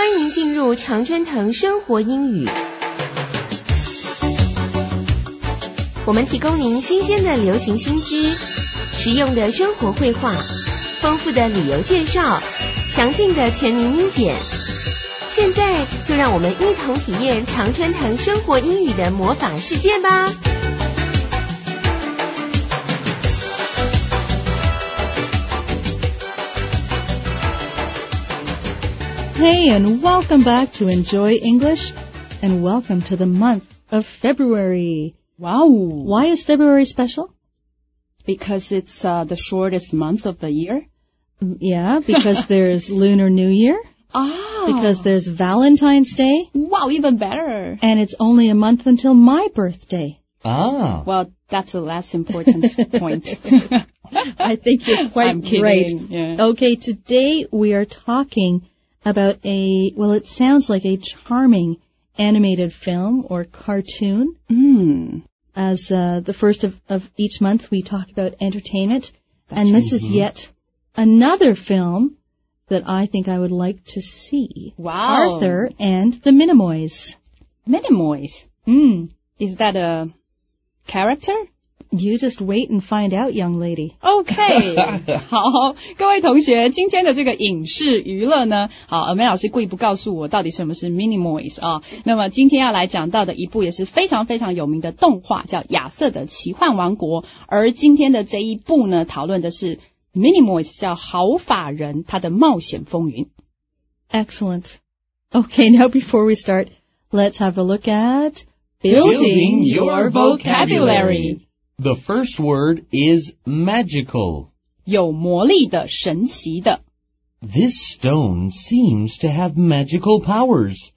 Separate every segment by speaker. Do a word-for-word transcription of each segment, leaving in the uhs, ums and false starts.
Speaker 1: 欢迎进入常春藤生活英语。我们提供您新鲜的流行新知，实用的生活绘画，丰富的旅游介绍，详尽的全民英检。现在就让我们一同体验常春藤生活英语的魔法世界吧。
Speaker 2: Hey, and welcome back to Enjoy English, and welcome to the month of February.
Speaker 3: Wow.
Speaker 2: Why is February special?
Speaker 3: Because it's uh, the shortest month of the year?
Speaker 2: Yeah, because there's Lunar New Year.
Speaker 3: Ah.
Speaker 2: Because there's Valentine's Day.
Speaker 3: Wow, even better.
Speaker 2: And it's only a month until my birthday.
Speaker 4: Ah.
Speaker 3: Well, that's the last important point.
Speaker 2: I think you're quite
Speaker 3: I'm kidding.
Speaker 2: right.
Speaker 3: Yeah.
Speaker 2: Okay, today we are talking about a, well, it sounds like a charming animated film or cartoon.
Speaker 3: Mm.
Speaker 2: As uh, the first of, of each month, we talk about entertainment.
Speaker 3: That's
Speaker 2: and this
Speaker 3: right.
Speaker 2: is yet another film that I think I would like to see.
Speaker 3: Wow.
Speaker 2: Arthur and the Minimoys.
Speaker 3: Minimoys?
Speaker 2: Mm.
Speaker 3: Is that a character?
Speaker 2: You just wait and find out, young lady.
Speaker 3: OK 好，各位同学，今天的这个影视娱乐呢，好，梅老师故意不告诉我到底什么是 Minimoys 啊。那么今天要来讲到的一部也是非常非常有名的动画，叫亚瑟的奇幻王国。而今天的这一部呢，讨论的是 Minimoys 叫毫发人他的冒险风云。
Speaker 2: Excellent. Okay, now before we start, let's have a look at
Speaker 4: Building your
Speaker 3: vocabulary.The
Speaker 4: first word is magical.
Speaker 3: 有魔力的，神奇的。
Speaker 4: This stone seems to have magical powers.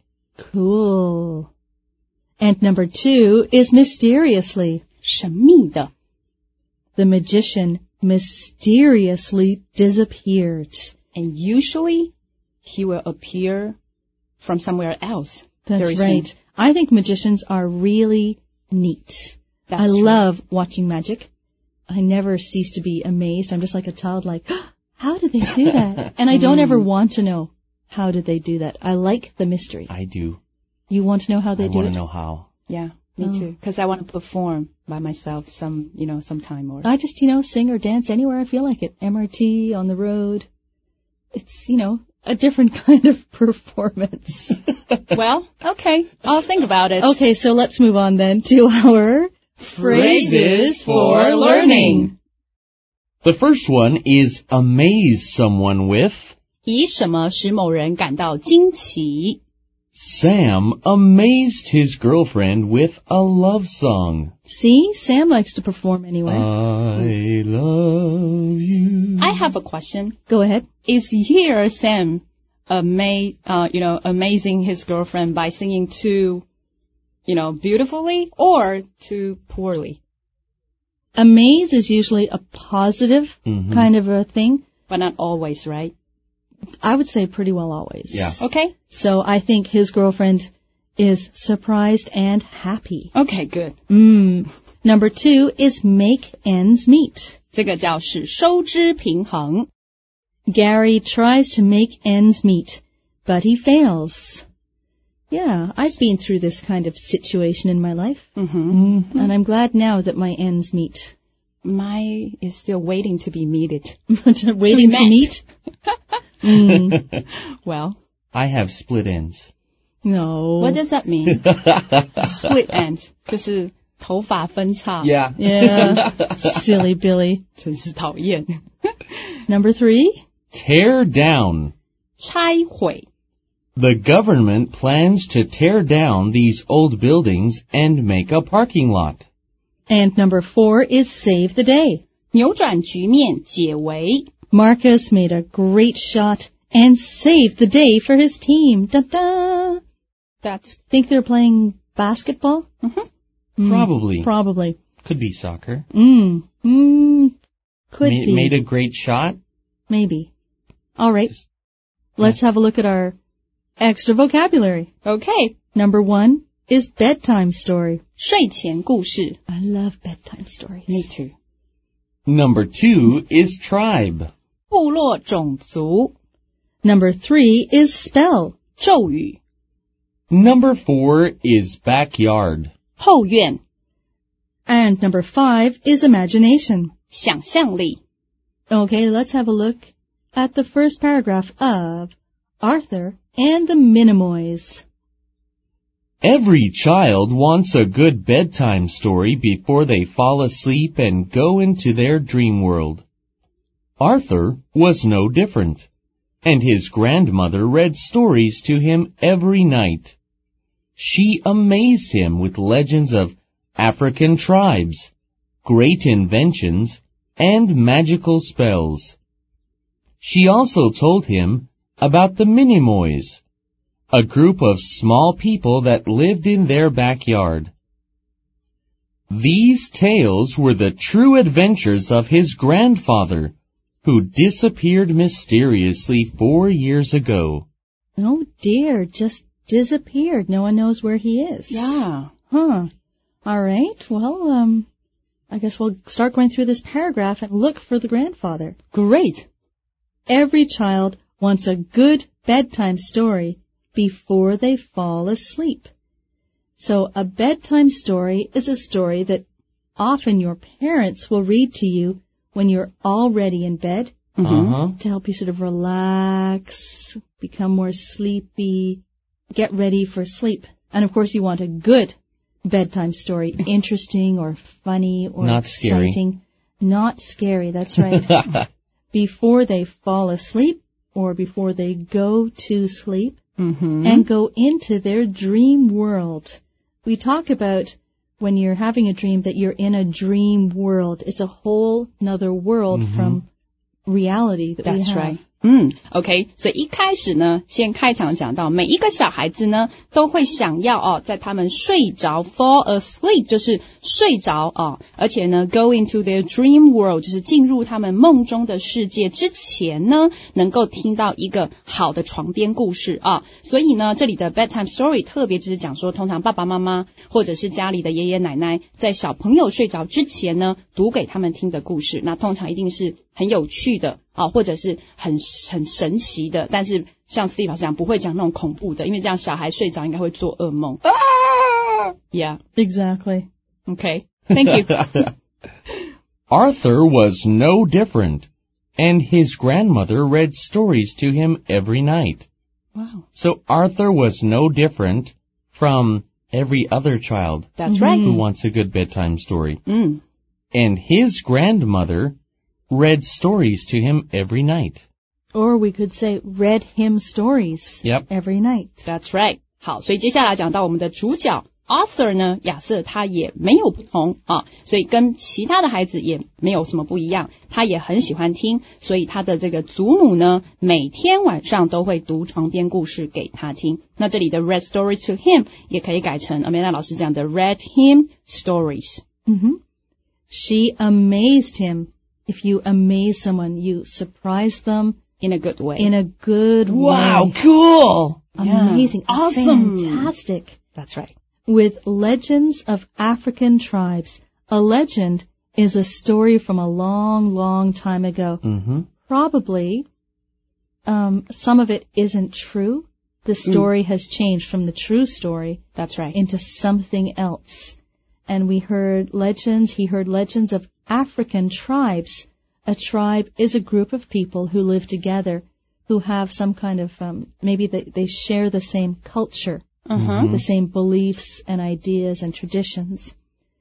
Speaker 2: Cool. And number two is mysteriously.
Speaker 3: 神秘的。
Speaker 2: The magician mysteriously disappeared.
Speaker 3: And usually, he will appear from somewhere else.
Speaker 2: That's
Speaker 3: very
Speaker 2: right.
Speaker 3: Soon.
Speaker 2: I think magicians are really neat.That's I
Speaker 3: true.
Speaker 2: love watching magic. I never cease to be amazed. I'm just like a child like, oh, how did they do that? And I don't ever want to know how did they do that. I like the mystery.
Speaker 4: I do.
Speaker 2: You want to know how they
Speaker 4: I
Speaker 2: do it?
Speaker 4: I want to know how.
Speaker 3: Yeah, me
Speaker 2: oh.
Speaker 3: too. Because I want to perform by myself some, you know, sometime. Or
Speaker 2: I just, you know, sing or dance anywhere I feel like it. M R T, on the road. It's, you know, a different kind of performance.
Speaker 3: Well, okay. I'll think about it.
Speaker 2: Okay, so let's move on then to our
Speaker 4: Phrases for learning. The first one is amaze someone with.
Speaker 3: 以什么使某人感到惊奇
Speaker 4: Sam amazed his girlfriend with a love song.
Speaker 2: See, Sam likes to perform anyway.
Speaker 4: I love you.
Speaker 3: I have a question.
Speaker 2: Go ahead.
Speaker 3: Is here Sam ama- uh, you know, amazing his girlfriend by singing too, you know, beautifully or too poorly?
Speaker 2: Amaze is usually a positive
Speaker 4: mm-hmm.
Speaker 2: kind of a thing.
Speaker 3: But not always, right?
Speaker 2: I would say pretty well always.
Speaker 4: Yeah.
Speaker 3: Okay.
Speaker 2: So I think his girlfriend is surprised and happy.
Speaker 3: Okay, good.
Speaker 2: Mm. Number two is make ends meet.
Speaker 3: 这个叫是收支平衡。
Speaker 2: Gary tries to make ends meet, but he fails. Yeah, I've been through this kind of situation in my life.
Speaker 3: Mm-hmm.
Speaker 2: Mm-hmm. And I'm glad now that my ends meet.
Speaker 3: Mine is still waiting to be meted.
Speaker 2: Waiting to, to meet? mm.
Speaker 3: Well.
Speaker 4: I have split ends.
Speaker 2: No.
Speaker 3: What does that mean? Split ends. 就是头发分叉.
Speaker 4: Yeah.
Speaker 2: Yeah. Silly Billy.
Speaker 3: 真是讨厌.
Speaker 2: Number three.
Speaker 4: Tear down.
Speaker 3: 拆毁.
Speaker 4: The government plans to tear down these old buildings and make a parking lot.
Speaker 2: And number four is save the day.
Speaker 3: 扭转局面，解围.
Speaker 2: Marcus made a great shot and saved the day for his team. Da-da!
Speaker 3: That's...
Speaker 2: Think they're playing basketball?
Speaker 3: Mm-hmm.
Speaker 2: Mm,
Speaker 4: Probably.
Speaker 2: Probably.
Speaker 4: Could be soccer.
Speaker 2: Mm. Mm. Could
Speaker 4: Ma-
Speaker 2: be.
Speaker 4: Made a great shot?
Speaker 2: Maybe. All right. Let's have a look at our extra vocabulary.
Speaker 3: Okay.
Speaker 2: Number one is bedtime story.
Speaker 3: 睡前故事.
Speaker 2: I love bedtime stories.
Speaker 3: Me too.
Speaker 4: Number two is tribe.
Speaker 3: 部落种族.
Speaker 2: Number three is spell.
Speaker 3: 咒语。
Speaker 4: Number four is backyard.
Speaker 3: 后院。
Speaker 2: And number five is imagination.
Speaker 3: 想象力。
Speaker 2: Okay, let's have a look at the first paragraph of Arthur and the Minimoys.
Speaker 4: Every child wants a good bedtime story before they fall asleep and go into their dream world. Arthur was no different, and his grandmother read stories to him every night. She amazed him with legends of African tribes, great inventions, and magical spells. She also told him about the Minimoys, a group of small people that lived in their backyard. These tales were the true adventures of his grandfather, who disappeared mysteriously four years ago.
Speaker 2: Oh dear, just disappeared. No one knows where he is.
Speaker 3: Yeah.
Speaker 2: Huh. All right, well, um, I guess we'll start going through this paragraph and look for the grandfather.
Speaker 3: Great.
Speaker 2: Every child wants a good bedtime story before they fall asleep. So a bedtime story is a story that often your parents will read to you when you're already in bed
Speaker 4: Uh-huh.
Speaker 2: to help you sort of relax, become more sleepy, get ready for sleep. And of course you want a good bedtime story, interesting or funny or
Speaker 4: Not scary.
Speaker 2: exciting. Not scary, that's right. Before they fall asleep or before they go to sleep
Speaker 3: Mm-hmm.
Speaker 2: and go into their dream world. We talk about when you're having a dream that you're in a dream world. It's a whole nother world
Speaker 4: Mhm.
Speaker 2: from reality that we
Speaker 3: That's
Speaker 2: have.
Speaker 3: right. 嗯 ，OK， 所以一开始呢，先开场讲到每一个小孩子呢，都会想要哦，在他们睡着 fall asleep 就是睡着哦，而且呢 go into their dream world 就是进入他们梦中的世界之前呢，能够听到一个好的床边故事啊。所以呢，这里的 bedtime story 特别就是讲说，通常爸爸妈妈或者是家里的爷爷奶奶在小朋友睡着之前呢，读给他们听的故事，那通常一定是很有趣的啊，或者是很很神奇的，但是像 Steve 老师讲，不会讲那种恐怖的，因为这样小孩睡着应该会做噩梦。Yeah,
Speaker 2: Exactly.
Speaker 3: okay, thank you.
Speaker 4: Arthur was no different, and his grandmother read stories to him every night.
Speaker 3: Wow,
Speaker 4: So Arthur was no different from every other child
Speaker 3: that's right.
Speaker 4: who wants a good bedtime story.
Speaker 3: 嗯
Speaker 4: And his grandmother read stories to him every night.
Speaker 2: Or we could say read him stories
Speaker 4: Yep.
Speaker 2: every night.
Speaker 3: That's right. 好，所以接下来讲到我们的主角 Arthur 呢，亚瑟他也没有不同啊，所以跟其他的孩子也没有什么不一样，他也很喜欢听，所以他的这个祖母呢，每天晚上都会读床边故事给他听。那这里的 read stories to him 也可以改成 Amanda 老师讲的 read him stories。
Speaker 2: Mm-hmm. She amazed him. If you amaze someone, you surprise them
Speaker 3: In a good way.
Speaker 2: in a good
Speaker 4: Wow,
Speaker 2: way.
Speaker 4: cool!
Speaker 2: Amazing.
Speaker 3: Yeah. Awesome.
Speaker 2: Fantastic.
Speaker 3: That's right.
Speaker 2: With legends of African tribes. A legend is a story from a long, long time ago.
Speaker 4: Mm-hmm.
Speaker 2: Probably, um, some of it isn't true. The story has changed from the true story
Speaker 3: That's right.
Speaker 2: into something else. And we heard legends, he heard legends of African tribes. A tribe is a group of people who live together, who have some kind of, um, maybe they, they share the same culture,
Speaker 3: Uh-huh.
Speaker 2: the same beliefs and ideas and traditions.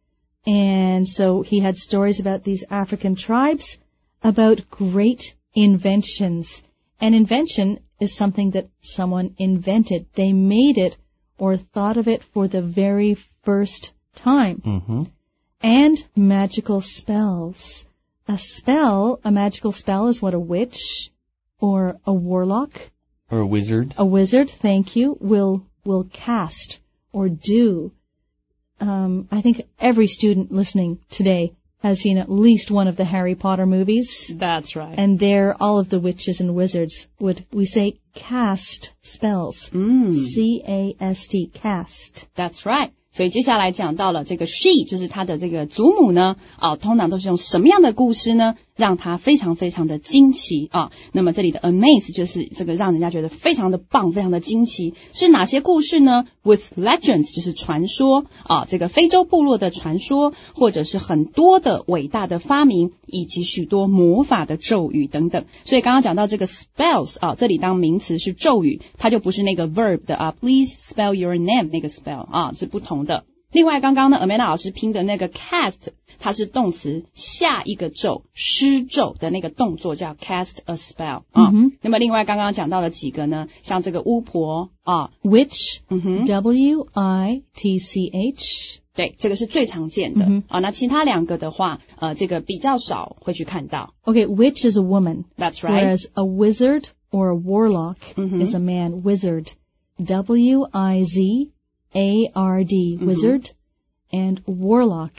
Speaker 2: And so he had stories about these African tribes, about great inventions. An invention is something that someone invented. They made it or thought of it for the very first time.
Speaker 4: Mm-hmm.
Speaker 2: And magical spells. A spell, a magical spell is what a witch or a warlock,
Speaker 4: Or a wizard.
Speaker 2: a wizard, thank you, will will cast or do. Um, I think every student listening today has seen at least one of the Harry Potter movies.
Speaker 3: That's right.
Speaker 2: And there, all of the witches and wizards would, we say, cast spells.
Speaker 3: Mm.
Speaker 2: C A S T, cast.
Speaker 3: That's right. 所以接下来讲到了这个 she 就是她的这个祖母呢，啊，通常都是用什么样的故事呢让他非常非常的惊奇啊。那么这里的 amaze 就是这个让人家觉得非常的棒，非常的惊奇。是哪些故事呢？ With legends 就是传说啊，这个非洲部落的传说，或者是很多的伟大的发明，以及许多魔法的咒语等等。所以刚刚讲到这个 spells 啊，这里当名词是咒语，它就不是那个 verb 的啊 ，please spell your name 那个 spell 啊，是不同的。另外刚刚呢 Amanda 老师拼的那个 cast， 它是动词下一个咒施咒的那个动作叫 cast a spell 啊。
Speaker 2: Mm-hmm.
Speaker 3: 那么另外刚刚讲到的几个呢，像这个巫婆啊
Speaker 2: Witch,
Speaker 3: 嗯哼
Speaker 2: W I T C H.
Speaker 3: 对，这个是最常见的、
Speaker 2: 嗯、
Speaker 3: 啊。那其他两个的话，呃，这个比较少会去看到。
Speaker 2: Okay, witch is a woman.
Speaker 3: That's right.
Speaker 2: Whereas a wizard or a warlock
Speaker 3: mm-hmm.
Speaker 2: is a man. Wizard, W I Z A R D, wizard, mm-hmm. and warlock,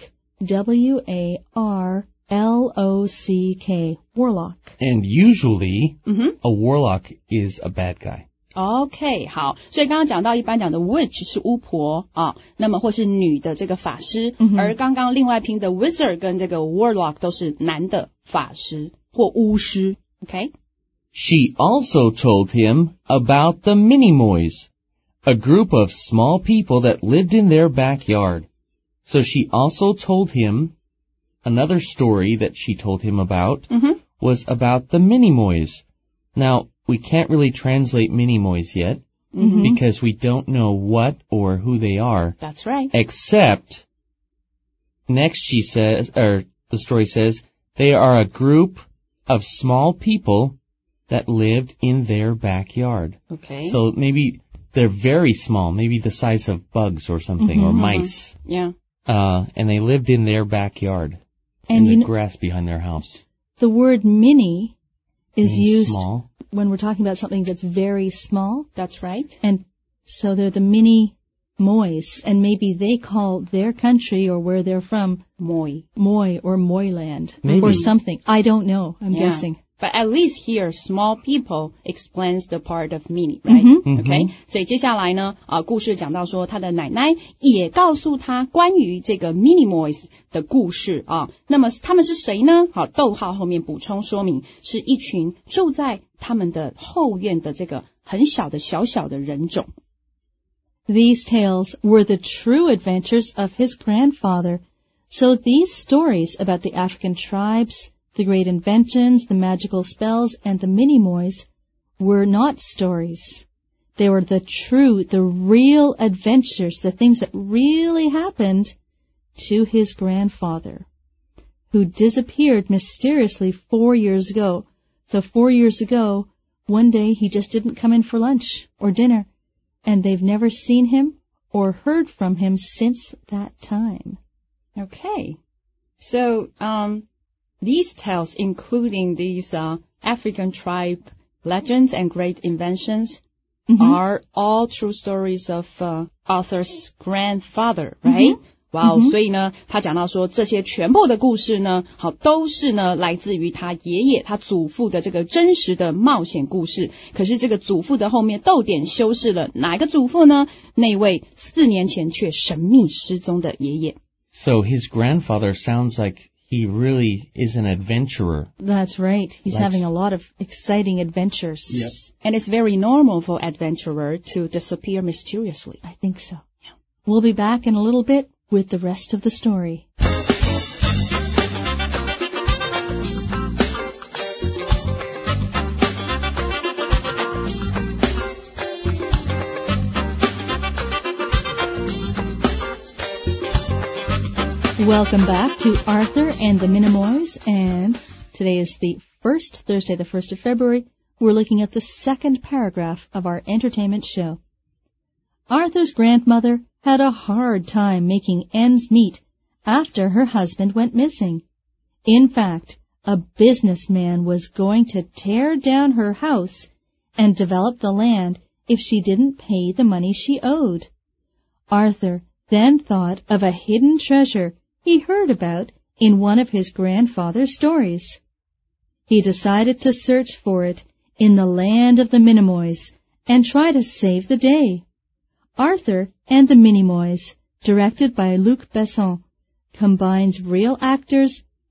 Speaker 2: W A R L O C K, warlock.
Speaker 4: And usually,
Speaker 3: mm-hmm.
Speaker 4: a warlock is a bad guy.
Speaker 3: OK， 好，所以刚刚讲到一般讲的 witch 是巫婆啊，那么或是女的这个法师，
Speaker 2: 嗯、
Speaker 3: 而刚刚另外拼的 wizard 跟这个 warlock 都是男的法师或巫师。OK。
Speaker 4: She also told him about the Minimoys, a group of small people that lived in their backyard. So she also told him another story that she told him about
Speaker 3: mm-hmm.
Speaker 4: was about the Minimoys. Now, we can't really translate Minimoys yet
Speaker 3: mm-hmm.
Speaker 4: because we don't know what or who they are.
Speaker 3: That's right.
Speaker 4: Except, next she says, or the story says, they are a group of small people that lived in their backyard.
Speaker 3: Okay.
Speaker 4: So maybe they're very small, maybe the size of bugs or something,
Speaker 2: mm-hmm.
Speaker 4: or mice.
Speaker 3: Yeah.
Speaker 4: Uh, and they lived in their backyard,
Speaker 2: and
Speaker 4: in the
Speaker 2: you know,
Speaker 4: grass behind their house.
Speaker 2: The word mini is
Speaker 4: Means
Speaker 2: used
Speaker 4: small.
Speaker 2: when we're talking about something that's very small.
Speaker 3: That's right.
Speaker 2: And so they're the mini Moys, and maybe they call their country or where they're from
Speaker 3: Moy.
Speaker 2: Moy or Moyland
Speaker 4: Maybe.
Speaker 2: or something. I don't know. I'm
Speaker 3: Yeah.
Speaker 2: guessing.
Speaker 3: But at least here, small people explains the part of mini, right?
Speaker 2: Mm-hmm.
Speaker 3: Okay.
Speaker 4: Mm-hmm.
Speaker 3: 所以接下来呢，啊，故事讲到说，他的奶奶也告诉他关于这个 Minimoys 的故事啊。那么他们是谁呢？好，逗号后面补充说明，是一群住在他们的后院的这个很小的小小的人种。
Speaker 2: These tales were the true adventures of his grandfather. So these stories about the African tribes, the great inventions, the magical spells, and the Minimoys were not stories. They were the true, the real adventures, the things that really happened to his grandfather, who disappeared mysteriously four years ago. So four years ago, one day he just didn't come in for lunch or dinner, and they've never seen him or heard from him since that time.
Speaker 3: Okay. So, um, these tales, including these uh, African tribe legends and great inventions, mm-hmm. are all true stories of uh, Arthur's grandfather, right?
Speaker 2: Mm-hmm.
Speaker 3: 哇哦，
Speaker 2: Mm-hmm.
Speaker 3: 所以呢，他讲到说这些全部的故事呢，好，都是呢来自于他爷爷、他祖父的这个真实的冒险故事。可是这个祖父的后面逗点修饰了哪一个祖父呢？那位四年前却神秘失踪的爷爷。
Speaker 4: So his grandfather sounds like he really is an adventurer.
Speaker 2: That's right. He's
Speaker 4: That's...
Speaker 2: having a lot of exciting adventures.
Speaker 4: Yep.
Speaker 3: And it's very normal for adventurer to disappear mysteriously.
Speaker 2: I think so. Yeah. We'll be back in a little bit with the rest of the story. Welcome back to Arthur and the Minimoys, and today is the first Thursday, the first of February. We're looking at the second paragraph of our entertainment show. Arthur's grandmother had a hard time making ends meet after her husband went missing. In fact, a businessman was going to tear down her house and develop the land if she didn't pay the money she owed. Arthur then thought of a hidden treasure he heard about in one of his grandfather's stories. He decided to search for it in the land of the Minimoys and try to save the day. Arthur and the Minimoys, directed by Luc Besson, combines real actors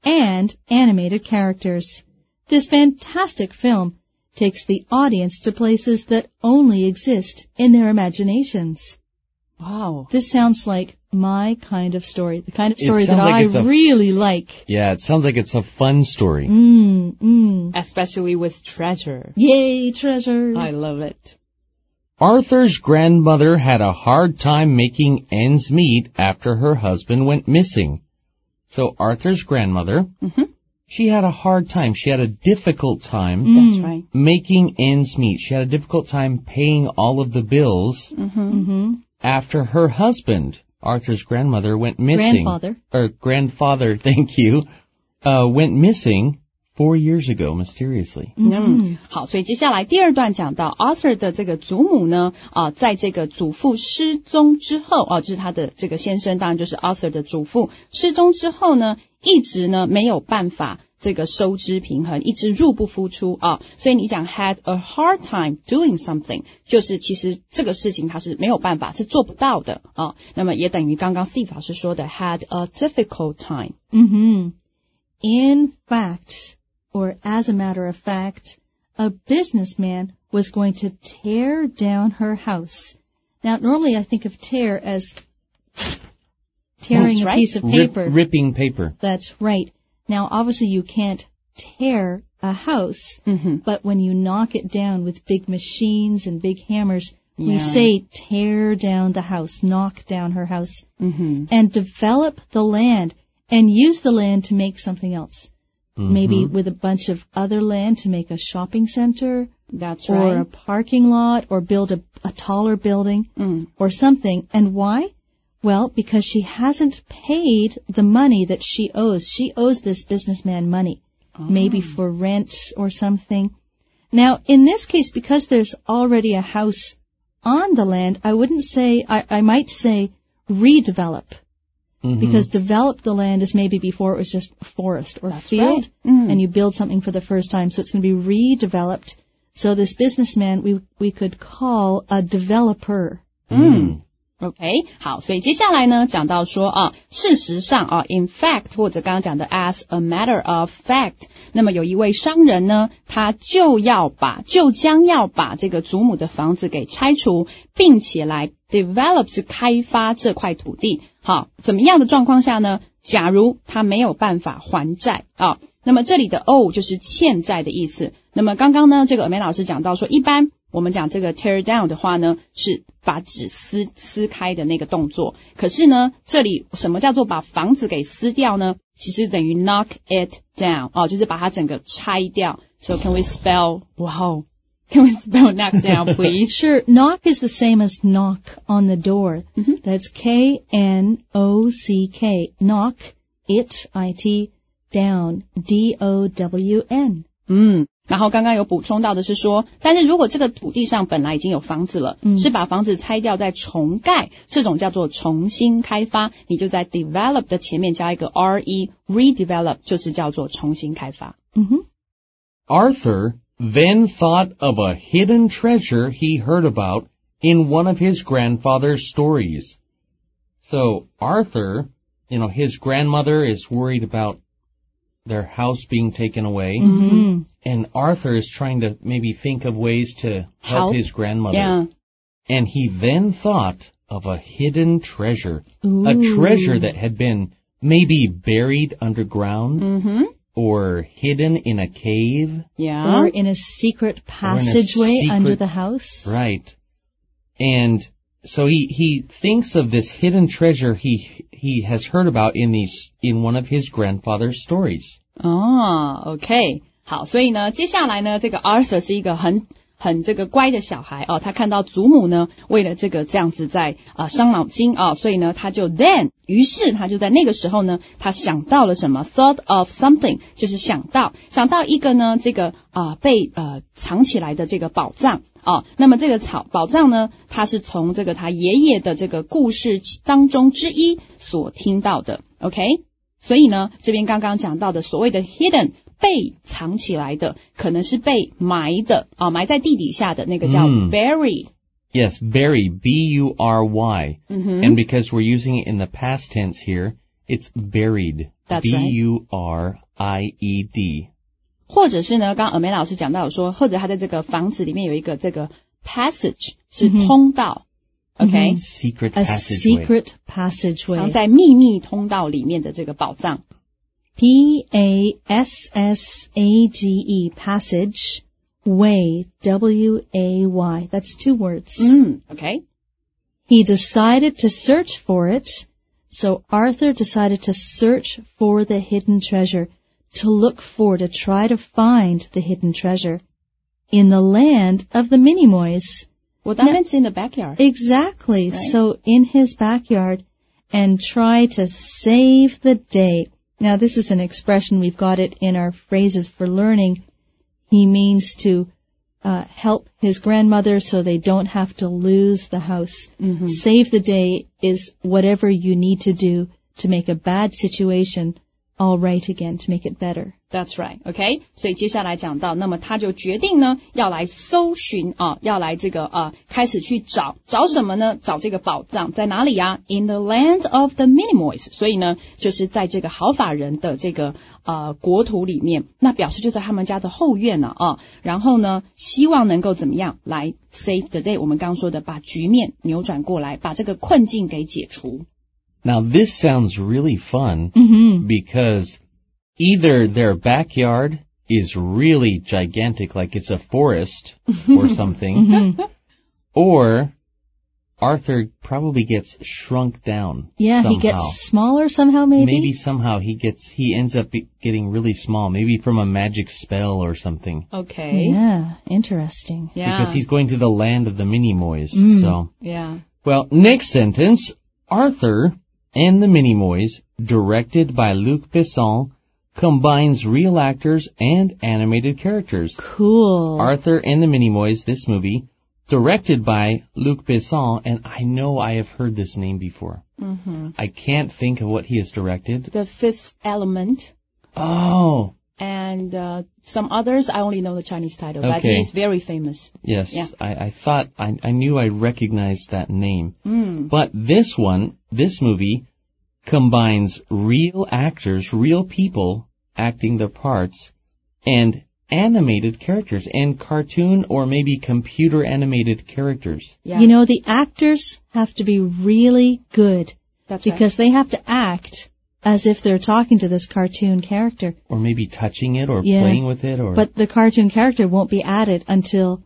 Speaker 2: and animated characters. This fantastic film takes the audience to places that only exist in their imaginations.
Speaker 3: Wow.
Speaker 2: This sounds like my kind of story, the kind of story that
Speaker 4: like
Speaker 2: I really like.
Speaker 4: Yeah, it sounds like it's a fun story.
Speaker 2: Mm, mm.
Speaker 3: Especially with treasure.
Speaker 2: Yay, treasure.
Speaker 3: I love it.
Speaker 4: Arthur's grandmother had a hard time making ends meet after her husband went missing. So Arthur's grandmother,
Speaker 3: Mm-hmm.
Speaker 4: she had a hard time. She had a difficult time
Speaker 3: That's right.
Speaker 4: making ends meet. She had a difficult time paying all of the bills
Speaker 3: Mm-hmm.
Speaker 2: Mm-hmm.
Speaker 4: after her husband, Arthur's grandmother, went missing.
Speaker 2: Grandfather.
Speaker 4: Or grandfather, thank you, uh, went missing four years ago, mysteriously.
Speaker 3: 嗯，好，所以接下来第二段讲到 Arthur 的这个祖母呢，啊，在这个祖父失踪之后，啊，就是他的这个先生，当然就是 Arthur 的祖父失踪之后呢，一直呢没有办法这个收支平衡，一直入不敷出啊，所以你讲 had a hard time doing something， 就是其实这个事情他是没有办法，是做不到的啊，那么也等于刚刚 Steve 老师说的 had a difficult time。
Speaker 2: Mm-hmm. In fact, or as a matter of fact, a businessman was going to tear down her house. Now, normally I think of tear as tearing
Speaker 3: That's
Speaker 2: a
Speaker 3: right.
Speaker 2: piece of
Speaker 4: Rip,
Speaker 2: paper.
Speaker 4: ripping paper.
Speaker 2: That's right. Now, obviously you can't tear a house,
Speaker 3: Mm-hmm.
Speaker 2: but when you knock it down with big machines and big hammers,
Speaker 3: Yeah.
Speaker 2: we say tear down the house, knock down her house,
Speaker 3: Mm-hmm.
Speaker 2: and develop the land and use the land to make something else.
Speaker 4: Mm-hmm.
Speaker 2: Maybe with a bunch of other land to make a shopping center
Speaker 3: That's
Speaker 2: or
Speaker 3: right.
Speaker 2: a parking lot or build a, a taller building
Speaker 3: Mm.
Speaker 2: or something. And why? Well, because she hasn't paid the money that she owes. She owes this businessman money, maybe for rent or something. Now, in this case, because there's already a house on the land, I wouldn't say, I, I might say redevelop.
Speaker 4: Mhm.
Speaker 2: Because develop the land is maybe before it was just forest or
Speaker 3: That's
Speaker 2: field,
Speaker 3: right. Mm.
Speaker 2: and you build something for the first time, so it's going to be redeveloped. So this businessman we we could call a developer.
Speaker 3: 嗯 ，OK， 好，所以接下来呢，讲到说啊，事实上啊 ，in fact 或者刚刚讲的 as a matter of fact， 那么有一位商人呢，他就要把就将要把这个祖母的房子给拆除，并且来 develop 是开发这块土地。好，怎么样的状况下呢？假如他没有办法还债啊，那么这里的 owe 就是欠债的意思。那么刚刚呢，这个尔梅老师讲到说，一般我们讲这个 tear down 的话呢，是把纸撕撕开的那个动作。可是呢，这里什么叫做把房子给撕掉呢？其实等于 knock it down 哦，就是把它整个拆掉。So can we spell wow? Can we spell knock down, please?
Speaker 2: Sure, knock is the same as knock on the door.
Speaker 3: Mhm.
Speaker 2: That's K N O C K. Knock, it, I T, down, D O W N.
Speaker 3: 嗯，然后刚刚有补充到的是说，但是如果这个土地上本来已经有房子了，
Speaker 2: 嗯
Speaker 3: 是把房子拆掉再重盖，这种叫做重新开发，你就在 develop 的前面加一个 re redevelop， 就是叫做重新开发。
Speaker 2: Mm-hmm.
Speaker 4: Arthur then thought of a hidden treasure he heard about in one of his grandfather's stories. So Arthur, you know, his grandmother is worried about their house being taken away,
Speaker 2: Mm-hmm.
Speaker 4: and Arthur is trying to maybe think of ways to help,
Speaker 3: Help?
Speaker 4: his grandmother.
Speaker 3: Yeah.
Speaker 4: And he then thought of a hidden treasure, a
Speaker 2: Ooh.
Speaker 4: treasure that had been maybe buried underground
Speaker 3: Mm-hmm.
Speaker 4: or hidden in a cave.
Speaker 3: Yeah.
Speaker 2: Or in a secret passageway
Speaker 4: secret-
Speaker 2: under the house.
Speaker 4: Right. And so he, he thinks of this hidden treasure he, he has heard about in these, in one of his grandfather's stories.
Speaker 3: 哦 ，OK， 好，所以呢，接下来呢，这个 Arthur 是一个很很这个乖的小孩哦，他看到祖母呢，为了这个这样子在啊、呃、伤脑筋啊、哦，所以呢，他就 then， 于是他就在那个时候呢，他想到了什么 ？thought of something， 就是想到想到一个呢，这个啊、呃、被呃藏起来的这个宝藏。哦，那么这个草宝藏呢，它是从这个他爷爷的这个故事当中之一所听到的 ，OK？ 所以呢，这边刚刚讲到的所谓的 hidden 被藏起来的，可能是被埋的啊、哦，埋在地底下的那个叫
Speaker 4: 嗯
Speaker 3: bury。
Speaker 4: Yes, bury, B U R Y.
Speaker 3: 嗯哼
Speaker 4: And because we're using it in the past tense here, it's buried.
Speaker 3: That's
Speaker 4: B
Speaker 3: right.
Speaker 4: U R I E D.
Speaker 3: 或者是呢，刚刚 Amanda 老师讲到有说，或者他在这个房子里面有一个这个 passage 是通道、mm-hmm. OK
Speaker 4: secret
Speaker 2: a
Speaker 4: passageway.
Speaker 2: secret passageway
Speaker 3: 藏在秘密通道里面的这个宝藏。
Speaker 2: P A S S A G E passage way W A Y that's two words.
Speaker 3: 嗯 OK
Speaker 2: He decided to search for it, so Arthur decided to search for the hidden treasure, to look for, to try to find the hidden treasure in the land of the Minimoys.
Speaker 3: Well, that means in the backyard.
Speaker 2: Exactly.
Speaker 3: Right.
Speaker 2: So in his backyard and try to save the day. Now this is an expression, we've got it in our phrases for learning. He means to Uh, help his grandmother so they don't have to lose the house.
Speaker 3: Mm-hmm.
Speaker 2: Save the day is whatever you need to do to make a bad situation all right again, to make it better.
Speaker 3: That's right, OK? 所以接下来讲到，那么他就决定呢，要来搜寻啊，要来这个呃，开始去找，找什么呢？找这个宝藏在哪里啊 ？In the land of the Minimoys， 所以呢，就是在这个好法人的这个呃国土里面，那表示就在他们家的后院呢啊。然后呢，希望能够怎么样来 save the day？ 我们刚刚说的，把局面扭转过来，把这个困境给解除。
Speaker 4: Now this sounds really fun
Speaker 2: Mm-hmm.
Speaker 4: because either their backyard is really gigantic, like it's a forest or something,
Speaker 2: Mm-hmm.
Speaker 4: or Arthur probably gets shrunk down.
Speaker 2: Yeah,
Speaker 4: somehow.
Speaker 2: he gets smaller somehow maybe?
Speaker 4: Maybe somehow he gets, he ends up be- getting really small, maybe from a magic spell or something.
Speaker 3: OK
Speaker 2: Yeah, interesting.
Speaker 3: Yeah.
Speaker 4: Because he's going to the land of the Minimoys.
Speaker 2: Mm.
Speaker 4: So,
Speaker 3: Yeah.
Speaker 4: well, next sentence, Arthur and the Minimoys, directed by Luc Besson, combines real actors and animated characters.
Speaker 2: Cool.
Speaker 4: Arthur and the Minimoys, this movie, directed by Luc Besson, and I know I have heard this name before.
Speaker 3: Mm-hmm.
Speaker 4: I can't think of what he has directed.
Speaker 3: The Fifth Element.
Speaker 4: Oh,
Speaker 3: And uh, some others, I only know the Chinese title, but
Speaker 4: Okay.
Speaker 3: he's very famous.
Speaker 4: yes.
Speaker 3: Yeah.
Speaker 4: I, I thought, I, I knew I recognized that name.
Speaker 3: Mm.
Speaker 4: But this one, this movie, combines real actors, real people acting the parts, and animated characters, and cartoon or maybe computer animated characters.
Speaker 3: Yeah.
Speaker 2: You know, the actors have to be really good
Speaker 3: That's
Speaker 2: because they have to act as if they're talking to this cartoon character.
Speaker 4: Or maybe touching it or
Speaker 2: Yeah.
Speaker 4: playing with it or...
Speaker 2: But the cartoon character won't be added until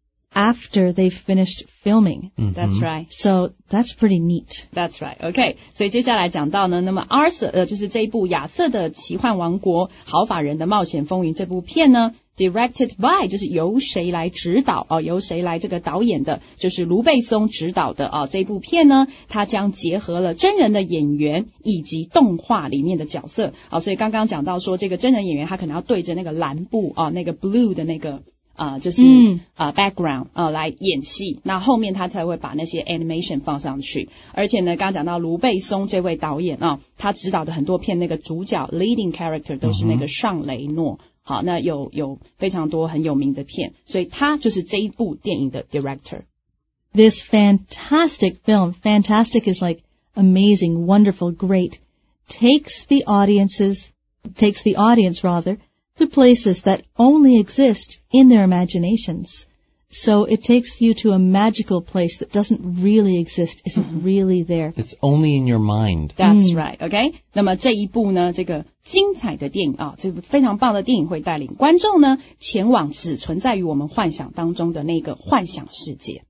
Speaker 2: after they've finished filming.
Speaker 3: right. That's right.
Speaker 2: So that's pretty neat.
Speaker 3: That's right. OK， 所以接下来讲到呢，那么 Arthur 呃就是这一部亚瑟的奇幻王国好法人的冒险风云这部片呢 ，directed by 就是由谁来指导哦、呃，由谁来这个导演的，就是卢贝松指导的啊、呃、这部片呢，它将结合了真人的演员以及动画里面的角色啊、呃，所以刚刚讲到说这个真人演员他可能要对着那个蓝布啊、呃、那个 blue 的那个。啊、呃，就是
Speaker 2: 嗯
Speaker 3: 呃 background 呃来演戏，那后面他才会把那些 animation 放上去。而且呢，刚刚讲到卢贝松这位导演啊、呃，他指导的很多片那个主角 leading character 都是那个尚雷诺。好，那有有非常多很有名的片，所以他就是这一部电影的 director。
Speaker 2: This fantastic film, fantastic is like amazing, wonderful, great, takes the audiences, takes the audience rather, to places that only exist in their imaginations. So it takes you to a magical place that doesn't really exist, isn't really there.
Speaker 4: It's only in your mind.
Speaker 3: That's right, OK。那么这一部呢，这个精彩的电影啊，这部非常棒的电影会带领观众呢前往只存在于我们幻想当中的那个幻想世界。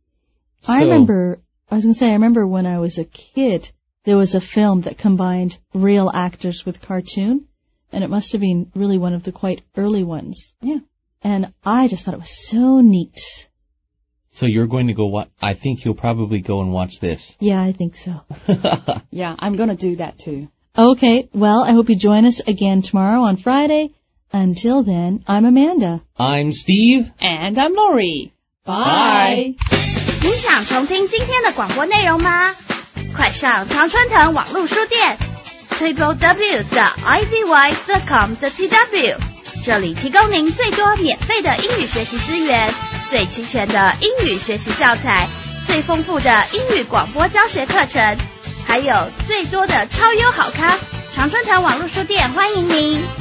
Speaker 2: I
Speaker 4: So-
Speaker 2: remember, I was going to say, I remember when I was a kid, there was a film that combined real actors with cartoon, and it must have been really one of the quite early ones.
Speaker 3: Yeah.
Speaker 2: And I just thought it was so neat.
Speaker 4: So you're going to go watch, I think you'll probably go and watch this.
Speaker 2: Yeah, I think so.
Speaker 3: Yeah, I'm gonna do that too.
Speaker 2: Okay, well, I hope you join us again tomorrow on Friday. Until then, I'm Amanda.
Speaker 4: I'm Steve.
Speaker 3: And I'm Lori. Bye.
Speaker 5: 您想重听今天的广播内容吗？快上常春藤网络书店 triple w 点 i v y 点 com 点 t w， 这里提供您最多免费的英语学习资源，最齐全的英语学习教材，最丰富的英语广播教学课程，还有最多的超优好康。常春藤网络书店欢迎您。